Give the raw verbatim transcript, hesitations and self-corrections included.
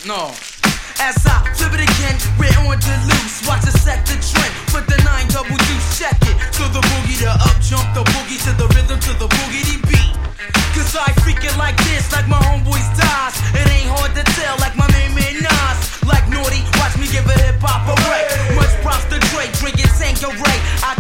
No. As I flip it again, we're on the loose. Watch us set the trend. Put the nine double deuce, check it. To the boogie, the up jump, the boogie to the rhythm, to the boogity beat. Cause I freak it like this, like my homeboys dies. It ain't hard to tell, like my main man Nas. Like Naughty, watch me give a hip hop a break. Much props to Drake, drinking Tanqueray. I